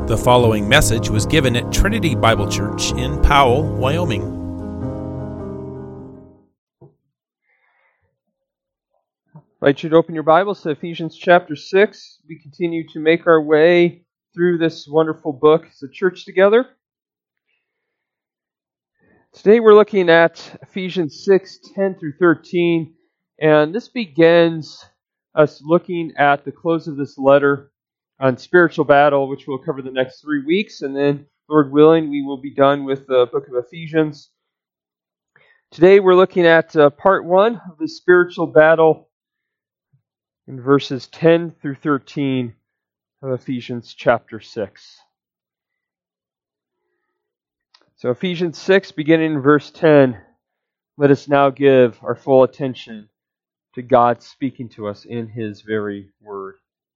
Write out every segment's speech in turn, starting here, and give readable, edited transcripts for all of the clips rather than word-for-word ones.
The following message was given at Trinity Bible Church in Powell, Wyoming. I invite you to open your Bibles to Ephesians chapter 6. We continue to make our way through this wonderful book as a church together. Today we're looking at Ephesians 6, 10 through 13, and this begins us looking at the close of this letter on spiritual battle, which we'll cover the next 3 weeks, and then, Lord willing, we will be done with the book of Ephesians. Today we're looking at part 1 of the spiritual battle in verses 10 through 13 of Ephesians chapter 6. So Ephesians 6, beginning in verse 10, let us now give our full attention to God speaking to us in His very word.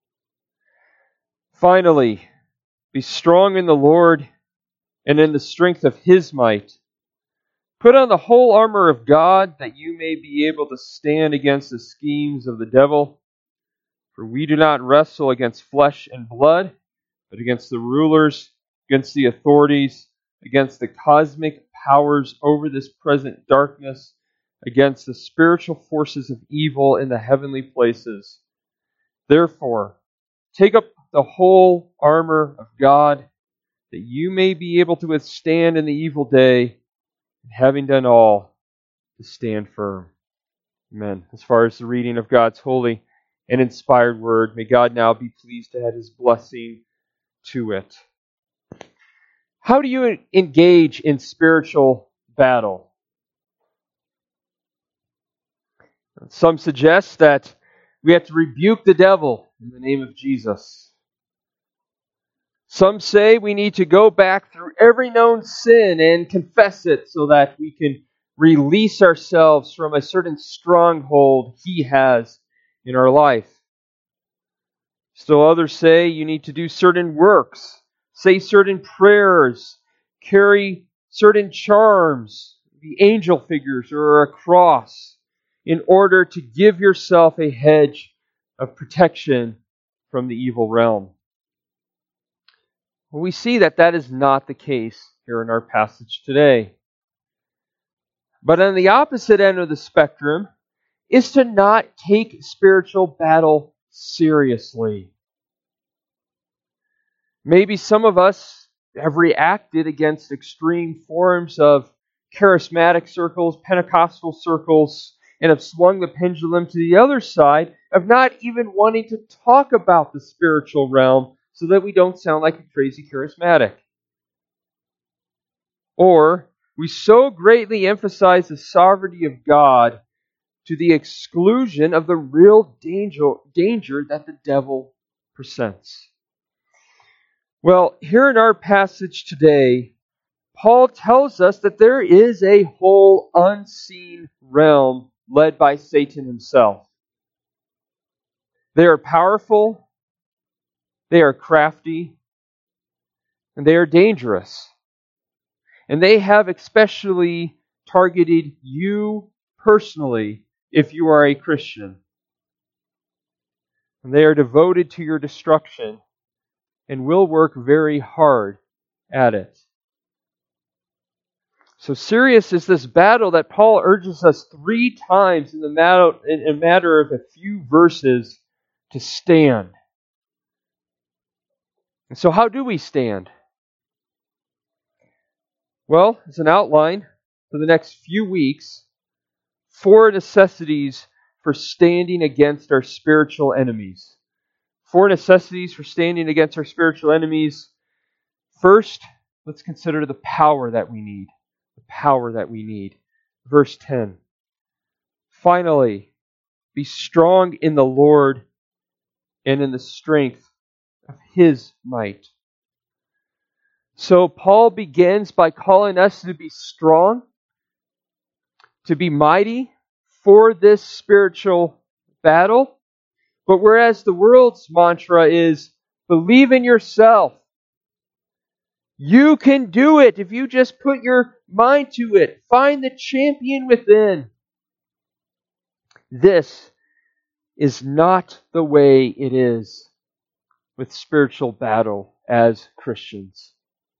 Finally, be strong in the Lord and in the strength of His might. Put on the whole armor of God, that you may be able to stand against the schemes of the devil. For we do not wrestle against flesh and blood, but against the rulers, against the authorities, against the cosmic powers over this present darkness, against the spiritual forces of evil in the heavenly places. Therefore, take up the whole armor of God, that you may be able to withstand in the evil day, and having done all, to stand firm. Amen. As far as the reading of God's holy and inspired word, may God now be pleased to add His blessing to it. How do you engage in spiritual battle? Some suggest that we have to rebuke the devil in the name of Jesus. Some say we need to go back through every known sin and confess it so that we can release ourselves from a certain stronghold He has in our life. Still others say you need to do certain works, say certain prayers, carry certain charms, the angel figures or a cross, in order to give yourself a hedge of protection from the evil realm. Well, we see that is not the case here in our passage today. But on the opposite end of the spectrum is to not take spiritual battle seriously. Maybe some of us have reacted against extreme forms of charismatic circles, Pentecostal circles, and have swung the pendulum to the other side of not even wanting to talk about the spiritual realm so that we don't sound like a crazy charismatic. Or we so greatly emphasize the sovereignty of God to the exclusion of the real danger that the devil presents. Well, here in our passage today, Paul tells us that there is a whole unseen realm led by Satan himself. They are powerful, they are crafty, and they are dangerous. And they have especially targeted you personally if you are a Christian. And they are devoted to your destruction and will work very hard at it. So serious is this battle that Paul urges us 3 times in a matter of a few verses to stand. And so how do we stand? Well, as an outline for the next few weeks, 4 necessities for standing against our spiritual enemies. 4 necessities for standing against our spiritual enemies. First, let's consider the power that we need. The power that we need. Verse 10. Finally, be strong in the Lord and in the strength of His might. So Paul begins by calling us to be strong, to be mighty for this spiritual battle. But whereas the world's mantra is, believe in yourself. You can do it if you just put your mind to it. Find the champion within. This is not the way it is with spiritual battle as Christians.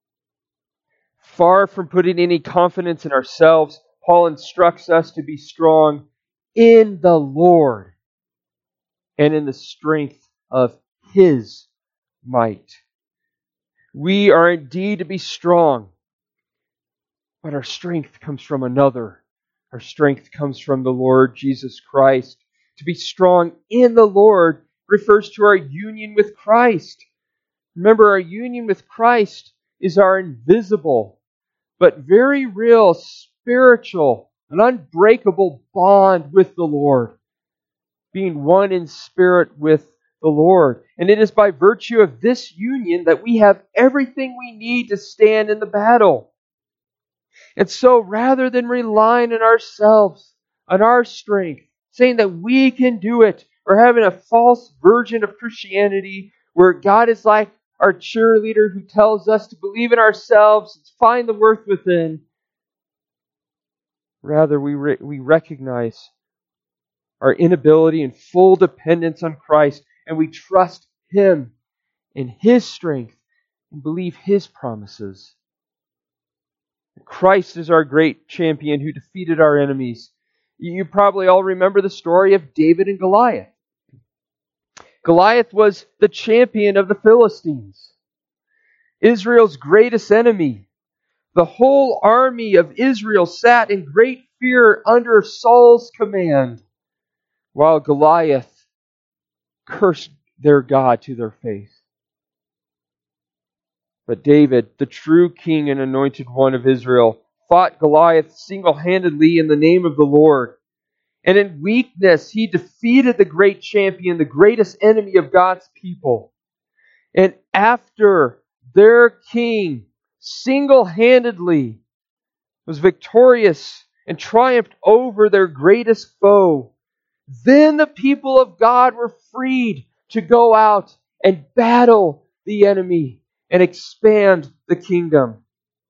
Far from putting any confidence in ourselves, Paul instructs us to be strong in the Lord and in the strength of His might. We are indeed to be strong, but our strength comes from another. Our strength comes from the Lord Jesus Christ. To be strong in the Lord refers to our union with Christ. Remember, our union with Christ is our invisible, but very real, spiritual, and unbreakable bond with the Lord. Being one in spirit with the Lord. And it is by virtue of this union that we have everything we need to stand in the battle. And so rather than relying on ourselves, on our strength, saying that we can do it, or having a false version of Christianity where God is like our cheerleader who tells us to believe in ourselves, find the worth within. Rather, we recognize our inability and full dependence on Christ, and we trust Him in His strength and believe His promises. Christ is our great champion who defeated our enemies. You probably all remember the story of David and Goliath. Goliath was the champion of the Philistines, Israel's greatest enemy. The whole army of Israel sat in great fear under Saul's command, while Goliath cursed their God to their face. But David, the true king and anointed one of Israel, fought Goliath single-handedly in the name of the Lord. And in weakness, he defeated the great champion, the greatest enemy of God's people. And after their king single-handedly was victorious and triumphed over their greatest foe, then the people of God were freed to go out and battle the enemy and expand the kingdom.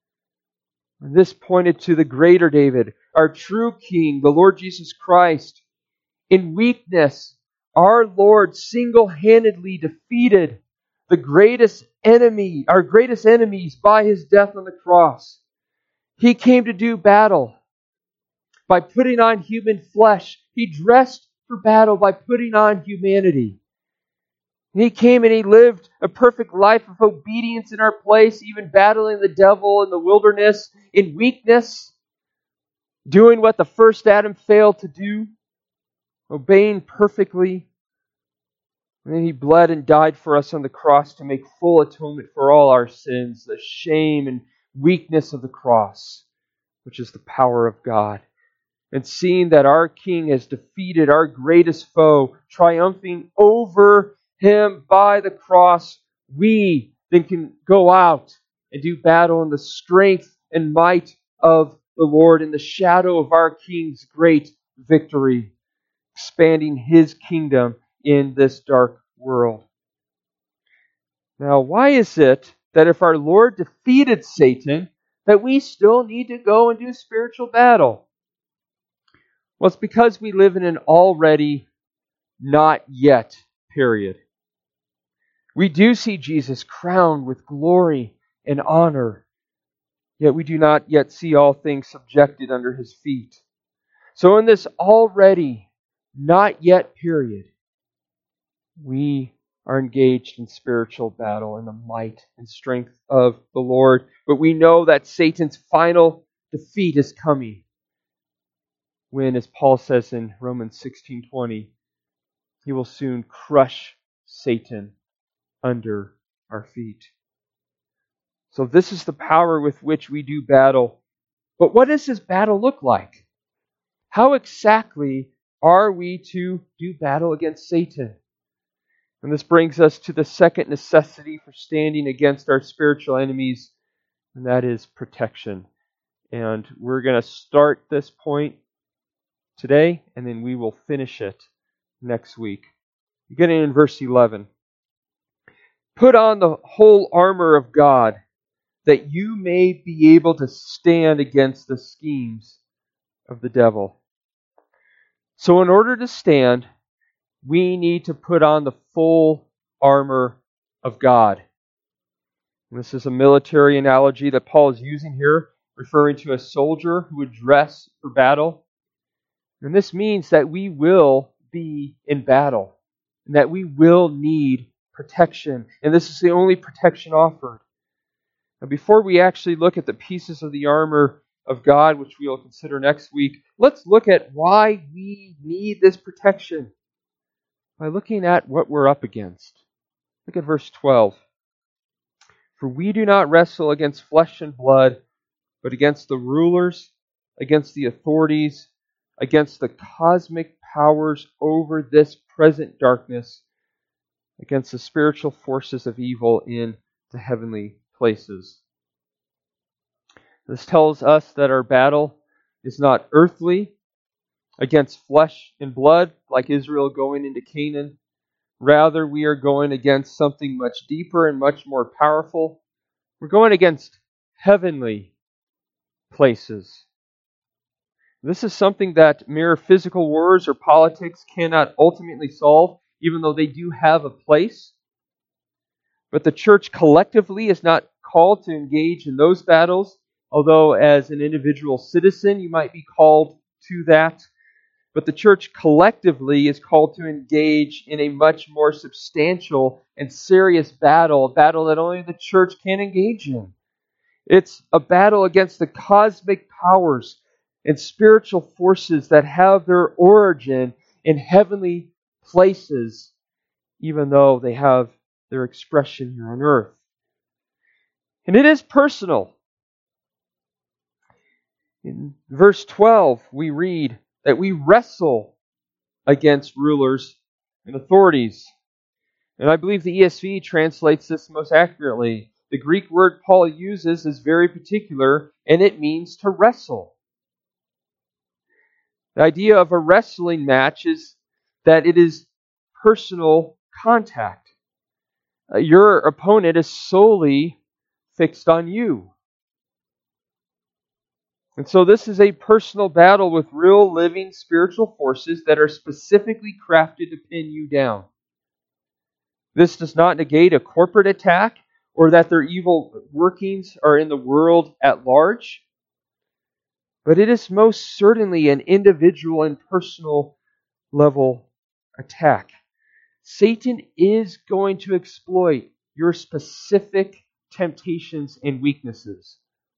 And this pointed to the greater David, our true King, the Lord Jesus Christ. In weakness, our Lord single-handedly defeated the greatest enemy, our greatest enemies, by His death on the cross. He came to do battle by putting on human flesh. He dressed for battle by putting on humanity. He came and He lived a perfect life of obedience in our place, even battling the devil in the wilderness in weakness, doing what the first Adam failed to do, obeying perfectly. And then He bled and died for us on the cross to make full atonement for all our sins, the shame and weakness of the cross, which is the power of God. And seeing that our King has defeated our greatest foe, triumphing over Him by the cross, we then can go out and do battle in the strength and might of the Lord, in the shadow of our King's great victory, expanding His kingdom in this dark world. Now, why is it that if our Lord defeated Satan, that we still need to go and do spiritual battle? Well, it's because we live in an already, not yet period. We do see Jesus crowned with glory and honor, yet we do not yet see all things subjected under His feet. So in this already, not yet period, we are engaged in spiritual battle in the might and strength of the Lord. But we know that Satan's final defeat is coming, when, as Paul says in Romans 16:20, He will soon crush Satan under our feet. So this is the power with which we do battle. But what does this battle look like? How exactly are we to do battle against Satan? And this brings us to the second necessity for standing against our spiritual enemies, and that is protection. And we're going to start this point today, and then we will finish it next week. Beginning in verse 11. Put on the whole armor of God, that you may be able to stand against the schemes of the devil. So in order to stand, we need to put on the full armor of God. And this is a military analogy that Paul is using here, referring to a soldier who would dress for battle. And this means that we will be in battle, and that we will need protection. And this is the only protection offered. Now, before we actually look at the pieces of the armor of God, which we will consider next week, let's look at why we need this protection by looking at what we're up against. Look at verse 12. For we do not wrestle against flesh and blood, but against the rulers, against the authorities, against the cosmic powers over this present darkness, against the spiritual forces of evil in the heavenly places. This tells us that our battle is not earthly, against flesh and blood, like Israel going into Canaan. Rather, we are going against something much deeper and much more powerful. We're going against heavenly places. This is something that mere physical wars or politics cannot ultimately solve, even though they do have a place. But the church collectively is not called to engage in those battles, although as an individual citizen you might be called to that. But the church collectively is called to engage in a much more substantial and serious battle, a battle that only the church can engage in. It's a battle against the cosmic powers and spiritual forces that have their origin in heavenly places, even though they have their expression here on earth. And it is personal. In verse 12, we read that we wrestle against rulers and authorities. And I believe the ESV translates this most accurately. The Greek word Paul uses is very particular, and it means to wrestle. The idea of a wrestling match is that it is personal contact. Your opponent is solely fixed on you. And so this is a personal battle with real living spiritual forces that are specifically crafted to pin you down. This does not negate a corporate attack or that their evil workings are in the world at large, but it is most certainly an individual and personal level attack. Satan is going to exploit your specific temptations and weaknesses.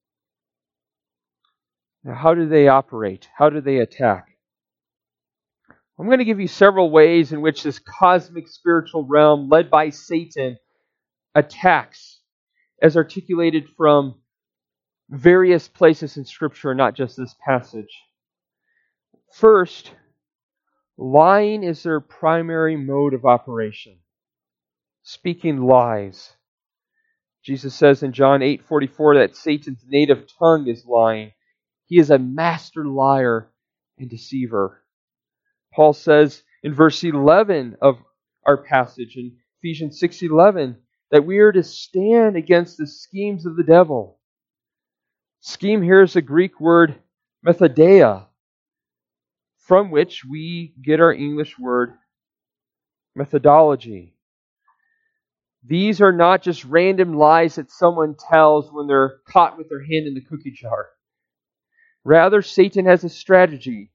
Now, how do they operate? How do they attack? I'm going to give you several ways in which this cosmic spiritual realm led by Satan attacks, as articulated from various places in Scripture, not just this passage. First, lying is their primary mode of operation. Speaking lies. Jesus says in John 8:44 that Satan's native tongue is lying. He is a master liar and deceiver. Paul says in verse 11 of our passage in Ephesians 6:11 that we are to stand against the schemes of the devil. Scheme here is the Greek word methodeia, from which we get our English word methodology. These are not just random lies that someone tells when they're caught with their hand in the cookie jar. Rather, Satan has a strategy.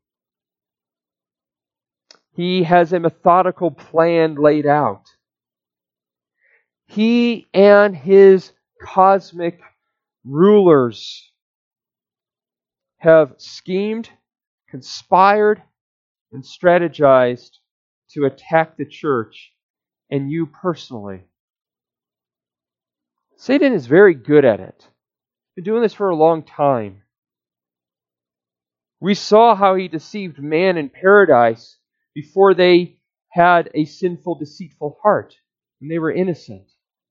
He has a methodical plan laid out. He and his cosmic rulers have schemed, conspired, and strategized to attack the church and you personally. Satan is very good at it. He's been doing this for a long time. We saw how he deceived man in paradise before they had a sinful, deceitful heart, and they were innocent.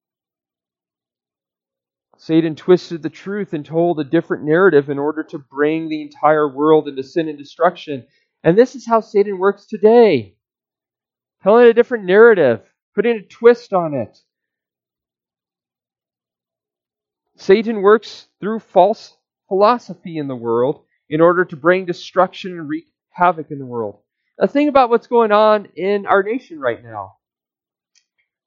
Satan twisted the truth and told a different narrative in order to bring the entire world into sin and destruction. And this is how Satan works today. Telling a different narrative, putting a twist on it. Satan works through false philosophy in the world in order to bring destruction and wreak havoc in the world. Now think about what's going on in our nation right now.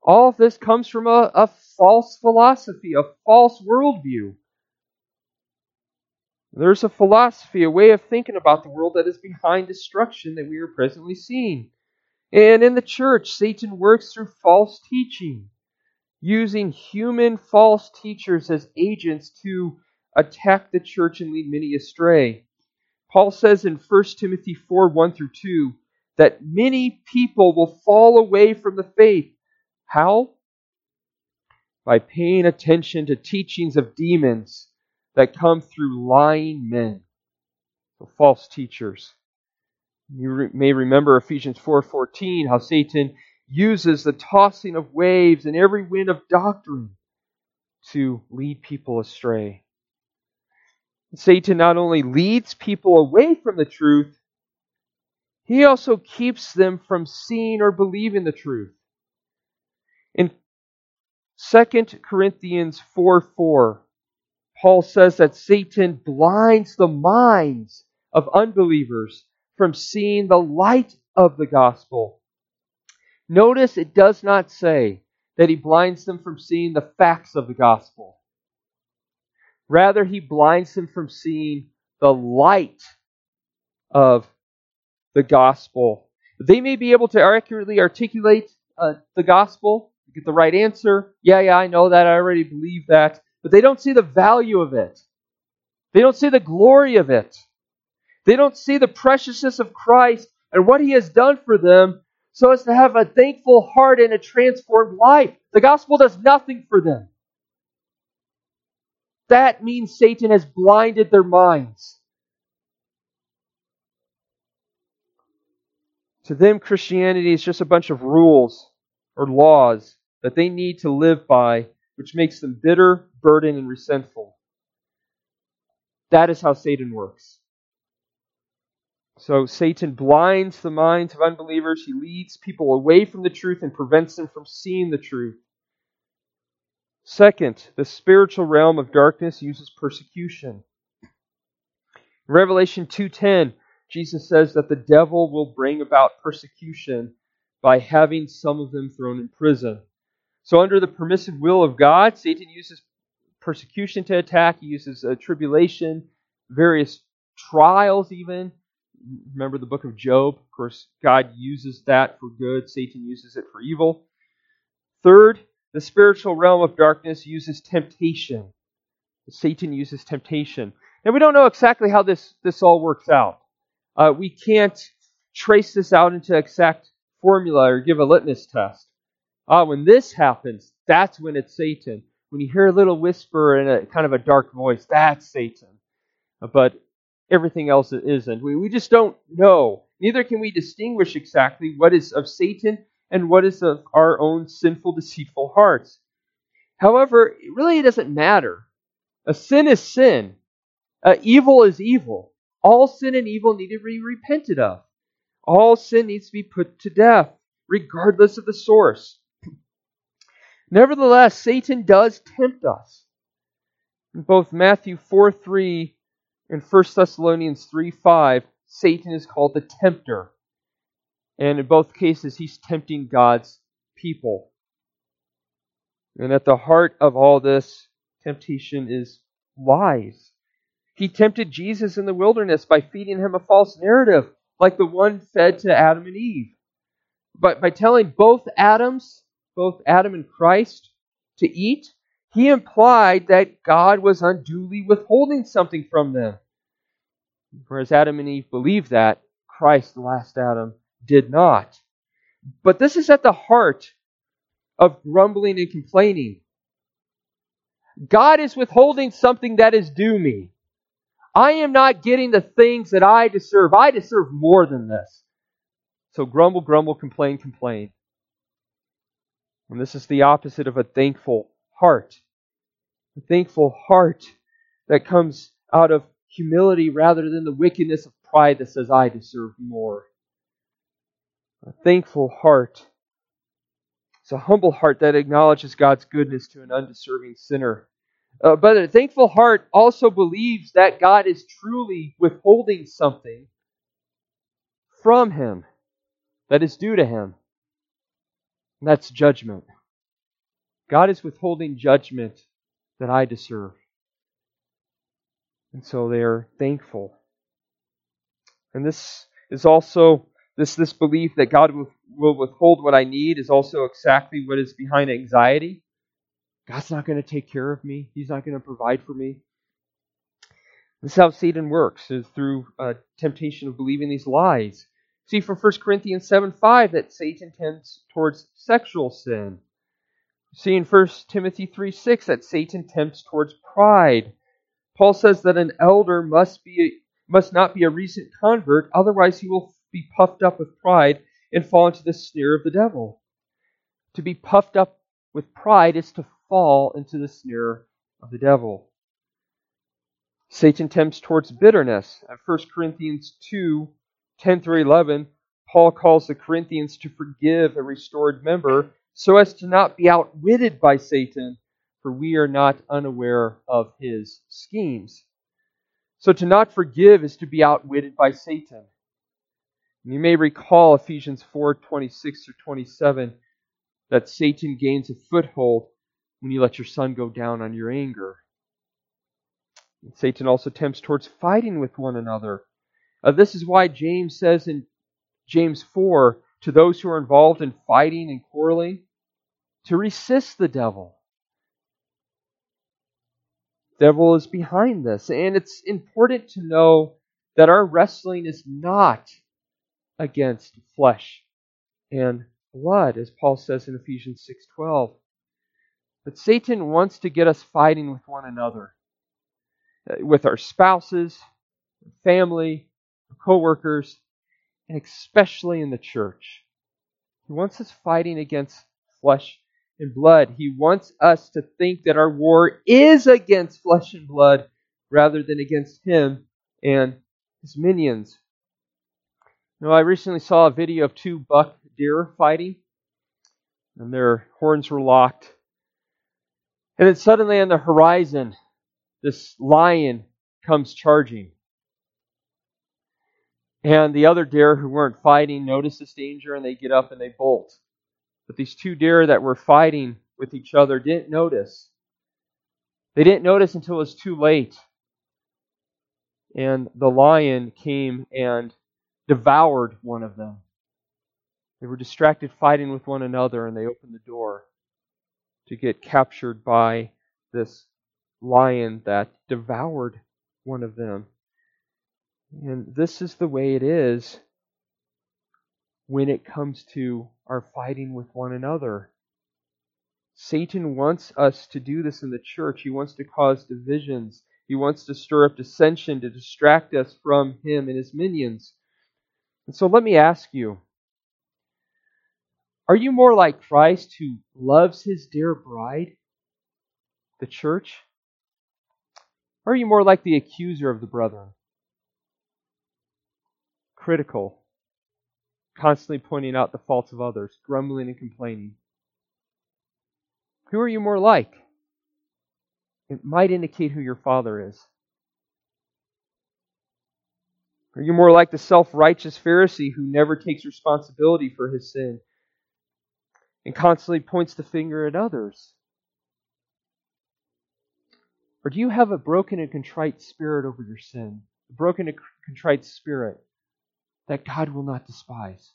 All of this comes from a false philosophy, a false worldview. There's a philosophy, a way of thinking about the world that is behind destruction that we are presently seeing. And in the church, Satan works through false teaching, using human false teachers as agents to attack the church and lead many astray. Paul says in 1 Timothy 4:1-2 that many people will fall away from the faith. How? By paying attention to teachings of demons that come through lying men, the false teachers. You may remember Ephesians 4:14, how Satan uses the tossing of waves and every wind of doctrine to lead people astray. Satan not only leads people away from the truth, he also keeps them from seeing or believing the truth. In 2 Corinthians 4:4, Paul says that Satan blinds the minds of unbelievers from seeing the light of the gospel. Notice it does not say that he blinds them from seeing the facts of the gospel. Rather, he blinds them from seeing the light of the gospel. They may be able to accurately articulate the gospel, get the right answer. Yeah, I know that. I already believe that. But they don't see the value of it. They don't see the glory of it. They don't see the preciousness of Christ and what He has done for them so as to have a thankful heart and a transformed life. The gospel does nothing for them. That means Satan has blinded their minds. To them, Christianity is just a bunch of rules or laws that they need to live by, which makes them bitter, burdened, and resentful. That is how Satan works. So Satan blinds the minds of unbelievers. He leads people away from the truth and prevents them from seeing the truth. Second, the spiritual realm of darkness uses persecution. In Revelation 2:10, Jesus says that the devil will bring about persecution by having some of them thrown in prison. So under the permissive will of God, Satan uses persecution to attack. He uses tribulation, various trials even. Remember the book of Job? Of course, God uses that for good. Satan uses it for evil. Third, the spiritual realm of darkness uses temptation. Satan uses temptation. Now, we don't know exactly how this all works out. We can't trace this out into exact formula or give a litmus test. When this happens, that's when it's Satan. When you hear a little whisper and a kind of a dark voice, that's Satan. But everything else isn't. We just don't know. Neither can we distinguish exactly what is of Satan and what is of our own sinful, deceitful hearts. However, it really doesn't matter. A sin is sin. Evil is evil. All sin and evil need to be repented of. All sin needs to be put to death, regardless of the source. Nevertheless, Satan does tempt us. In both Matthew 4:3 and 1 Thessalonians 3:5, Satan is called the tempter. And in both cases, he's tempting God's people. And at the heart of all this temptation is lies. He tempted Jesus in the wilderness by feeding him a false narrative, like the one fed to Adam and Eve. But by telling both Adam and Christ, to eat, he implied that God was unduly withholding something from them. Whereas Adam and Eve believed that, Christ, the last Adam, did not. But this is at the heart of grumbling and complaining. God is withholding something that is due me. I am not getting the things that I deserve. I deserve more than this. So grumble, grumble, complain, complain. And this is the opposite of a thankful heart. A thankful heart that comes out of humility rather than the wickedness of pride that says, I deserve more. A thankful heart. It's a humble heart that acknowledges God's goodness to an undeserving sinner. But a thankful heart also believes that God is truly withholding something from him that is due to him. And that's judgment. God is withholding judgment that I deserve. And so they are thankful. And this is also, this belief that God will withhold what I need is also exactly what is behind anxiety. God's not going to take care of me. He's not going to provide for me. This is how Satan works, is through temptation of believing these lies. See from 1 Corinthians 7:5 that Satan tends towards sexual sin. See in 1 Timothy 3:6 that Satan tempts towards pride. Paul says that an elder must not be a recent convert, otherwise he will be puffed up with pride and fall into the snare of the devil. To be puffed up with pride is to fall into the snare of the devil. Satan tempts towards bitterness. At 1 Corinthians 2:10-11, Paul calls the Corinthians to forgive a restored member so as to not be outwitted by Satan, for we are not unaware of his schemes. So to not forgive is to be outwitted by Satan. And you may recall Ephesians 4:26-27, that Satan gains a foothold when you let your sun go down on your anger. And Satan also tempts towards fighting with one another. This is why James says in James 4, to those who are involved in fighting and quarreling, to resist the devil. The devil is behind this. And it's important to know that our wrestling is not against flesh and blood, as Paul says in Ephesians 6:12. But Satan wants to get us fighting with one another, with our spouses, family, co-workers, and especially in the church. He wants us fighting against flesh and blood. He wants us to think that our war is against flesh and blood rather than against him and his minions. I recently saw a video of two buck deer fighting, and their horns were locked. And then suddenly on the horizon, this lion comes charging. And the other deer who weren't fighting notice this danger and they get up and they bolt. But these two deer that were fighting with each other didn't notice. They didn't notice until it was too late. And the lion came and devoured one of them. They were distracted fighting with one another and they opened the door to get captured by this lion that devoured one of them. And this is the way it is when it comes to our fighting with one another. Satan wants us to do this in the church. He wants to cause divisions. He wants to stir up dissension to distract us from him and his minions. And so let me ask you, are you more like Christ who loves his dear bride, the church? Or are you more like the accuser of the brethren? Critical, constantly pointing out the faults of others, grumbling and complaining. Who are you more like? It might indicate who your father is. Are you more like the self-righteous Pharisee who never takes responsibility for his sin and constantly points the finger at others? Or do you have a broken and contrite spirit over your sin? A broken and contrite spirit that God will not despise.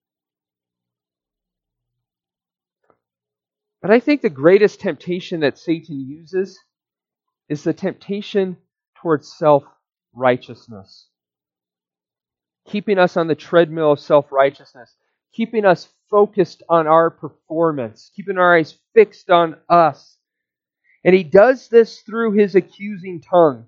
But I think the greatest temptation that Satan uses is the temptation towards self-righteousness. Keeping us on the treadmill of self-righteousness. Keeping us focused on our performance. Keeping our eyes fixed on us. And he does this through his accusing tongue.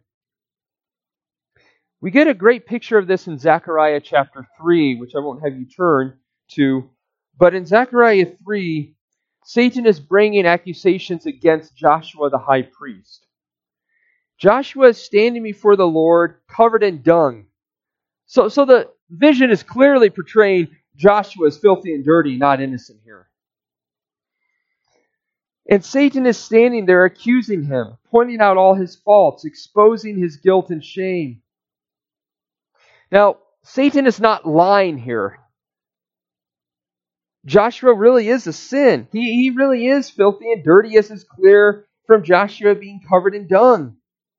We get a great picture of this in Zechariah chapter 3, which I won't have you turn to. But in Zechariah 3, Satan is bringing accusations against Joshua the high priest. Joshua is standing before the Lord covered in dung. So the vision is clearly portraying Joshua as filthy and dirty, not innocent here. And Satan is standing there accusing him, pointing out all his faults, exposing his guilt and shame. Now, Satan is not lying here. Joshua really is a sin. He really is filthy and dirty, as is clear from Joshua being covered in dung.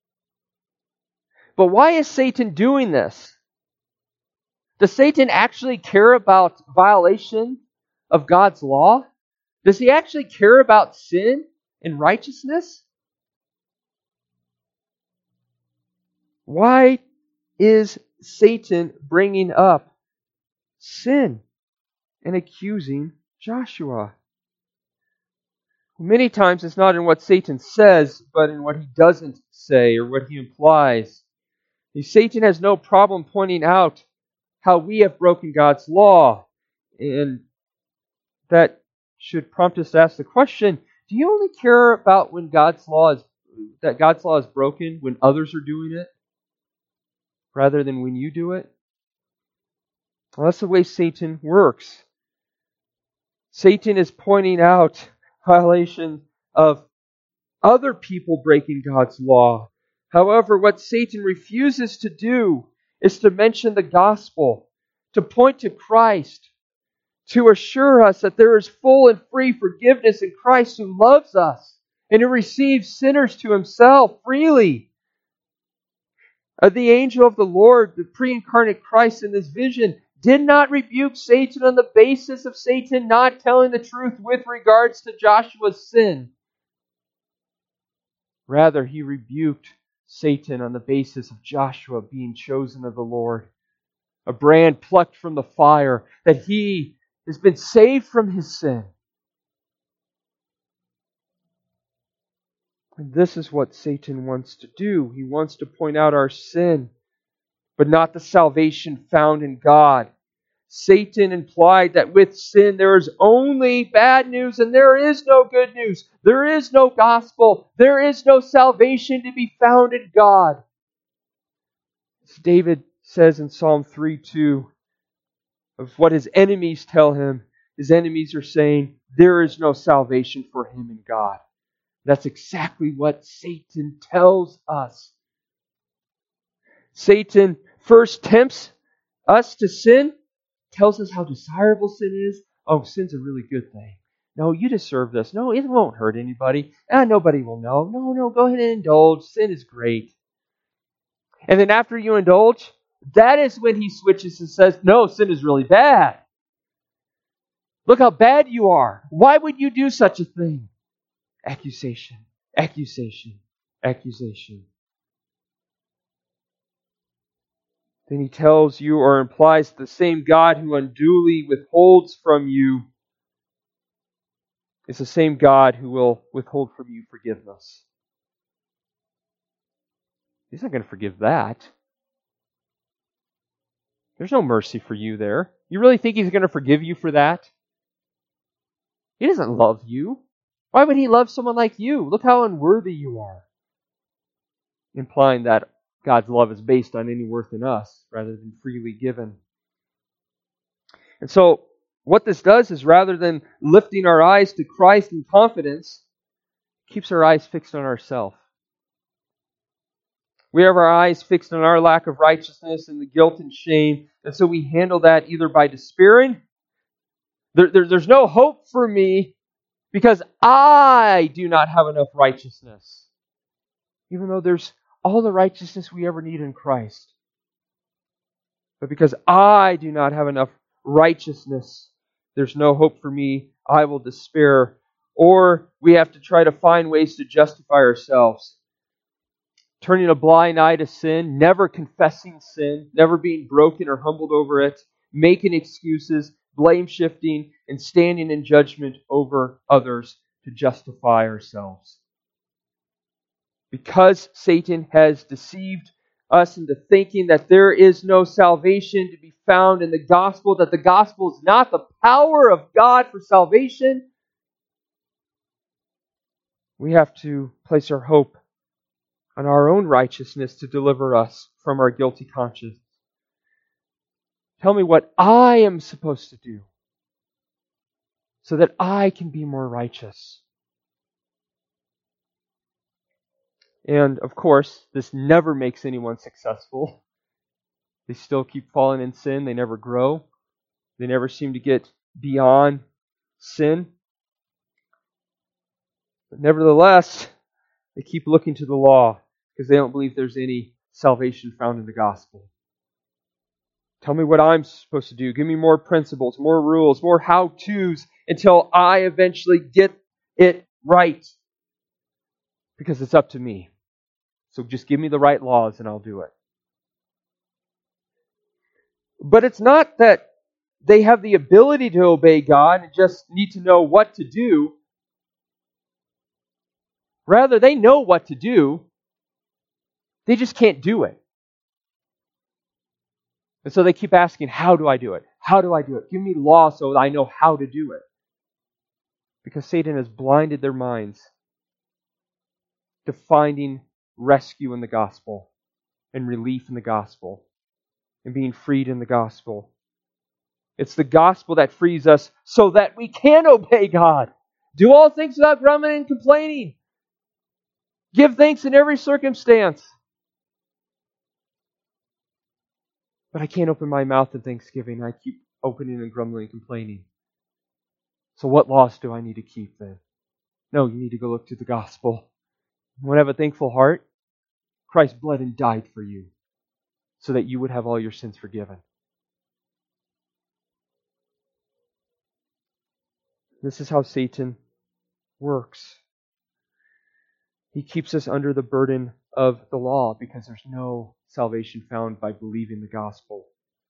But why is Satan doing this? Does Satan actually care about violation of God's law? Does he actually care about sin and righteousness? Why is Satan bringing up sin and accusing Joshua? Many times it's not in what Satan says, but in what he doesn't say or what he implies. Satan has no problem pointing out how we have broken God's law. And that should prompt us to ask the question, do you only care about when God's law is broken when others are doing it, rather than when you do it? Well, that's the way Satan works. Satan is pointing out violation of other people breaking God's law. However, what Satan refuses to do is to mention the gospel, to point to Christ, to assure us that there is full and free forgiveness in Christ who loves us and who receives sinners to himself freely. The angel of the Lord, the pre-incarnate Christ in this vision, did not rebuke Satan on the basis of Satan not telling the truth with regards to Joshua's sin. Rather, he rebuked Satan on the basis of Joshua being chosen of the Lord, a brand plucked from the fire, that he has been saved from his sin. And this is what Satan wants to do. He wants to point out our sin, but not the salvation found in God. Satan implied that with sin there is only bad news and there is no good news. There is no gospel. There is no salvation to be found in God. As David says in Psalm 3:2, of what his enemies tell him, his enemies are saying, there is no salvation for him in God. That's exactly what Satan tells us. Satan first tempts us to sin, tells us how desirable sin is. Oh, sin's a really good thing. No, you deserve this. No, it won't hurt anybody. Nobody will know. No, go ahead and indulge. Sin is great. And then after you indulge, that is when he switches and says, no, sin is really bad. Look how bad you are. Why would you do such a thing? Accusation, accusation, accusation. Then he tells you or implies the same God who unduly withholds from you is the same God who will withhold from you forgiveness. He's not going to forgive that. There's no mercy for you there. You really think He's going to forgive you for that? He doesn't love you. Why would He love someone like you? Look how unworthy you are. Implying that God's love is based on any worth in us rather than freely given. And so, what this does is rather than lifting our eyes to Christ in confidence, it keeps our eyes fixed on ourselves. We have our eyes fixed on our lack of righteousness and the guilt and shame, and so we handle that either by despairing. There's no hope for me because I do not have enough righteousness, even though there's all the righteousness we ever need in Christ. But because I do not have enough righteousness, there's no hope for me. I will despair. Or we have to try to find ways to justify ourselves. Turning a blind eye to sin, never confessing sin, never being broken or humbled over it, making excuses, blame shifting, and standing in judgment over others to justify ourselves. Because Satan has deceived us into thinking that there is no salvation to be found in the gospel, that the gospel is not the power of God for salvation, we have to place our hope on our own righteousness to deliver us from our guilty conscience. Tell me what I am supposed to do so that I can be more righteous. And of course, this never makes anyone successful. They still keep falling in sin. They never grow. They never seem to get beyond sin. But nevertheless, they keep looking to the law because they don't believe there's any salvation found in the gospel. Tell me what I'm supposed to do. Give me more principles, more rules, more how-tos until I eventually get it right. Because it's up to me. So just give me the right laws and I'll do it. But it's not that they have the ability to obey God and just need to know what to do. Rather, they know what to do. They just can't do it. And so they keep asking, how do I do it? How do I do it? Give me law so that I know how to do it. Because Satan has blinded their minds to finding rescue in the gospel and relief in the gospel and being freed in the gospel. It's the gospel that frees us so that we can obey God. Do all things without grumbling and complaining. Give thanks in every circumstance. But I can't open my mouth in thanksgiving. I keep opening and grumbling and complaining. So what laws do I need to keep then? No, you need to go look to the gospel. You want to have a thankful heart? Christ bled and died for you so that you would have all your sins forgiven. This is how Satan works. He keeps us under the burden of the law because there's no salvation found by believing the gospel.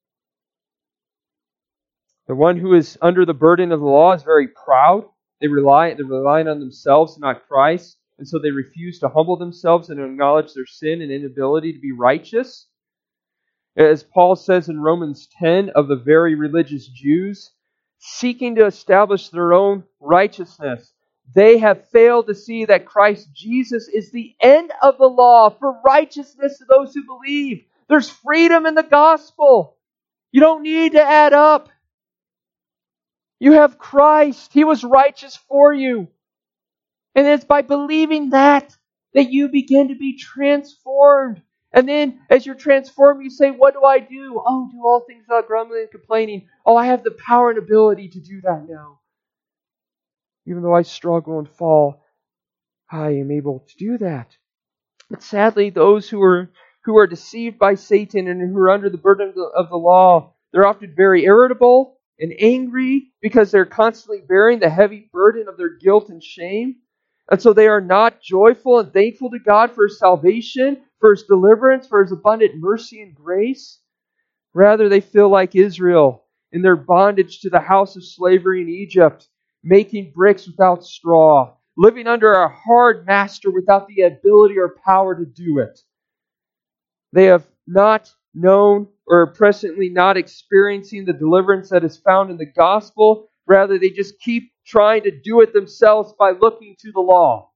The one who is under the burden of the law is very proud. They're relying on themselves and not Christ. And so they refuse to humble themselves and acknowledge their sin and inability to be righteous. As Paul says in Romans 10 of the very religious Jews, seeking to establish their own righteousness, they have failed to see that Christ Jesus is the end of the law for righteousness to those who believe. There's freedom in the gospel. You don't need to add up. You have Christ. He was righteous for you. And it's by believing that you begin to be transformed. And then as you're transformed, you say, what do I do? Oh, do all things without grumbling and complaining. Oh, I have the power and ability to do that now. Even though I struggle and fall, I am able to do that. But sadly, those who are deceived by Satan and who are under the burden of the law, they're often very irritable and angry because they're constantly bearing the heavy burden of their guilt and shame. And so they are not joyful and thankful to God for His salvation, for His deliverance, for His abundant mercy and grace. Rather, they feel like Israel in their bondage to the house of slavery in Egypt, making bricks without straw, living under a hard master without the ability or power to do it. They have not known or are presently not experiencing the deliverance that is found in the gospel. Rather, they just keep trying to do it themselves by looking to the law.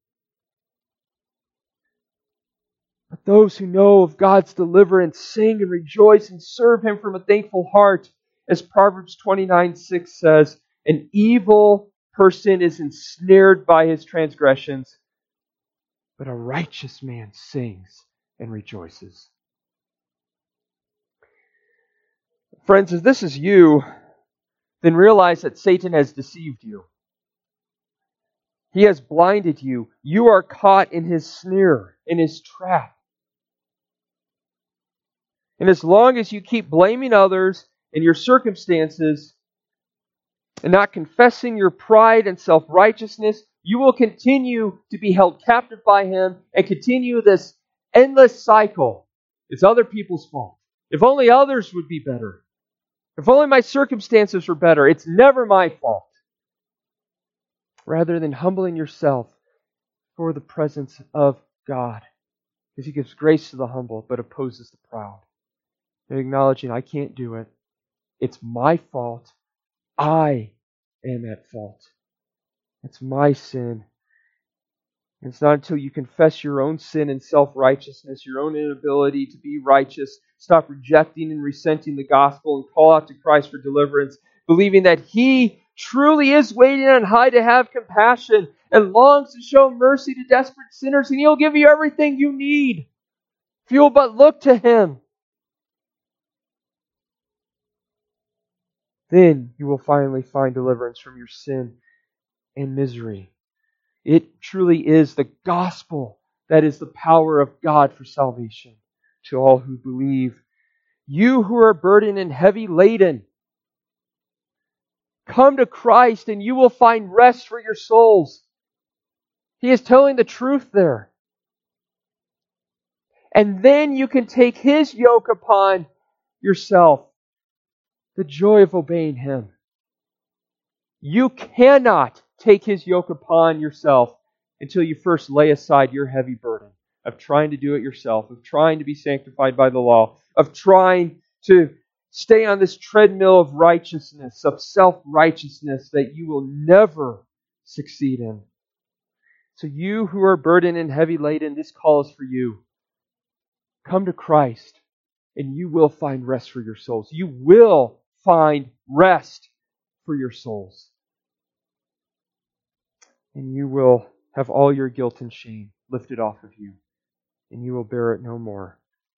But those who know of God's deliverance sing and rejoice and serve Him from a thankful heart. As Proverbs 29:6 says, an evil person is ensnared by his transgressions, but a righteous man sings and rejoices. Friends, if this is you, then realize that Satan has deceived you. He has blinded you. You are caught in his snare, in his trap. And as long as you keep blaming others and your circumstances and not confessing your pride and self-righteousness, you will continue to be held captive by him and continue this endless cycle. It's other people's fault. If only others would be better. If only my circumstances were better. It's never my fault. Rather than humbling yourself for the presence of God. Because He gives grace to the humble but opposes the proud. And acknowledging, I can't do it. It's my fault. I am at fault. It's my sin. And it's not until you confess your own sin and self-righteousness, your own inability to be righteous, stop rejecting and resenting the gospel and call out to Christ for deliverance, believing that He truly is waiting on high to have compassion and longs to show mercy to desperate sinners, and He'll give you everything you need if you will but look to Him. Then you will finally find deliverance from your sin and misery. It truly is the gospel that is the power of God for salvation to all who believe. You who are burdened and heavy laden, come to Christ and you will find rest for your souls. He is telling the truth there. And then you can take His yoke upon yourself, the joy of obeying Him. You cannot take His yoke upon yourself until you first lay aside your heavy burden of trying to do it yourself, of trying to be sanctified by the law, of trying to stay on this treadmill of righteousness, of self-righteousness that you will never succeed in. So you who are burdened and heavy laden, this call is for you. Come to Christ and you will find rest for your souls. You will find rest for your souls. And you will have all your guilt and shame lifted off of you, and you will bear it no more.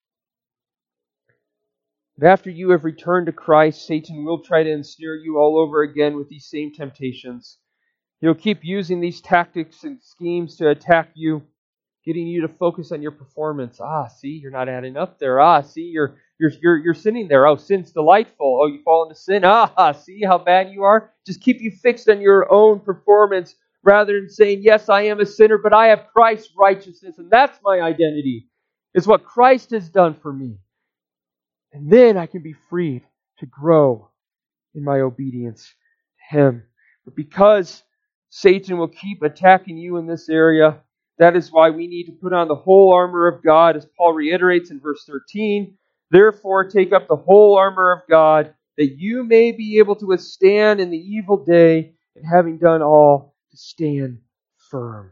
But after you have returned to Christ, Satan will try to ensnare you all over again with these same temptations. He'll keep using these tactics and schemes to attack you, getting you to focus on your performance. See, you're not adding up there. See, you're sinning there. Sin's delightful. You fall into sin. See how bad you are? Just keep you fixed on your own performance rather than saying, yes, I am a sinner, but I have Christ's righteousness, and that's my identity. It's what Christ has done for me. And then I can be freed to grow in my obedience to Him. But because Satan will keep attacking you in this area, that is why we need to put on the whole armor of God, as Paul reiterates in verse 13. Therefore, take up the whole armor of God, that you may be able to withstand in the evil day, and having done all, to stand firm.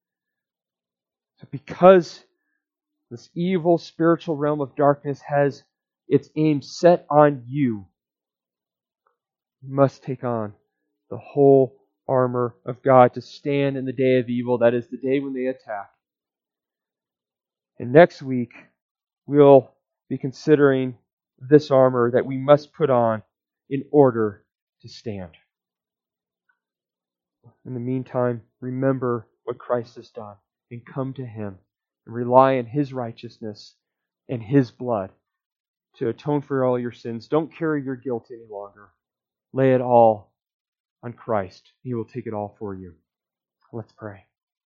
So because this evil spiritual realm of darkness has its aim set on you, you must take on the whole armor of God to stand in the day of evil, that is the day when they attack. And next week, we'll be considering this armor that we must put on in order to stand. In the meantime, remember what Christ has done and come to Him and rely on His righteousness and His blood to atone for all your sins. Don't carry your guilt any longer. Lay it all on Christ. He will take it all for you. Let's pray.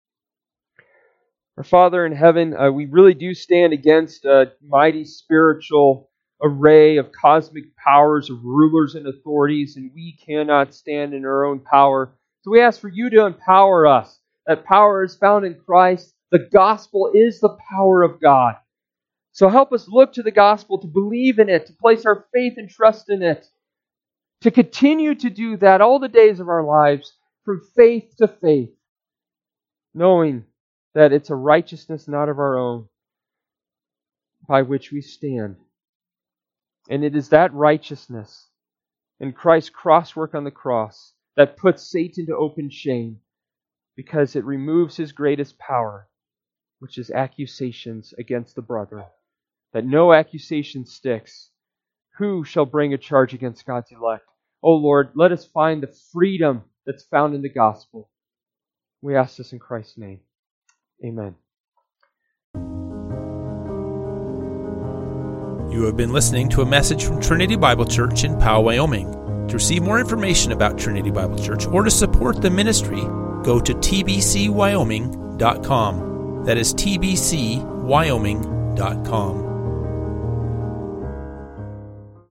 Our Father in heaven, we really do stand against a mighty spiritual array of cosmic powers, of rulers and authorities, and we cannot stand in our own power. So we ask for you to empower us. That power is found in Christ. The gospel is the power of God. So help us look to the gospel, to believe in it, to place our faith and trust in it, to continue to do that all the days of our lives, from faith to faith, knowing that it's a righteousness not of our own by which we stand. And it is that righteousness in Christ's crosswork on the cross that puts Satan to open shame, because it removes his greatest power, which is accusations against the brother. That no accusation sticks. Who shall bring a charge against God's elect? Oh Lord, let us find the freedom that's found in the gospel. We ask this in Christ's name. Amen. You have been listening to a message from Trinity Bible Church in Powell, Wyoming. To receive more information about Trinity Bible Church or to support the ministry, go to tbcwyoming.com. That is tbcwyoming.com.